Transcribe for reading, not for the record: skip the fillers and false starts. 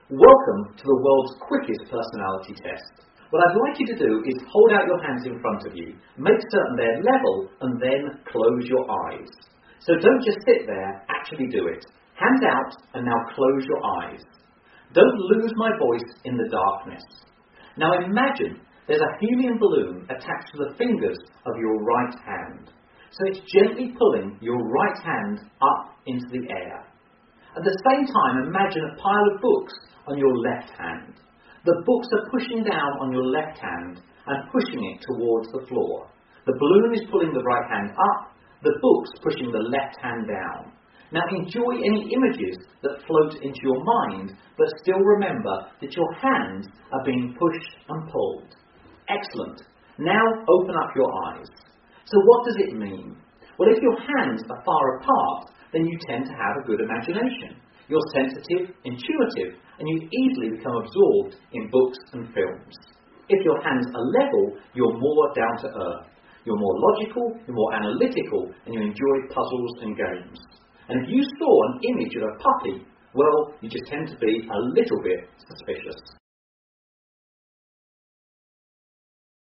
Welcome to the world's quickest personality test. What I'd like you to do is hold out your hands in front of you, make certain they're level, and then close your eyes. So don't just sit there, actually do it. Hands out, and now close your eyes. Don't lose my voice in the darkness. Now imagine there's a helium balloon attached to the fingers of your right hand. So it's gently pulling your right hand up into the air. At the same time, imagine a pile of books on your left hand. The books are pushing down on your left hand and pushing it towards the floor. The balloon is pulling the right hand up, the books pushing the left hand down. Now enjoy any images that float into your mind, but still remember that your hands are being pushed and pulled. Excellent. Now open up your eyes. So what does it mean? Well, if your hands are far apart, then you tend to have a good imagination. You're sensitive, intuitive, and you easily become absorbed in books and films. If your hands are level, you're more down to earth. You're more logical, you're more analytical, and you enjoy puzzles and games. And if you saw an image of a puppy, well, you just tend to be a little bit suspicious.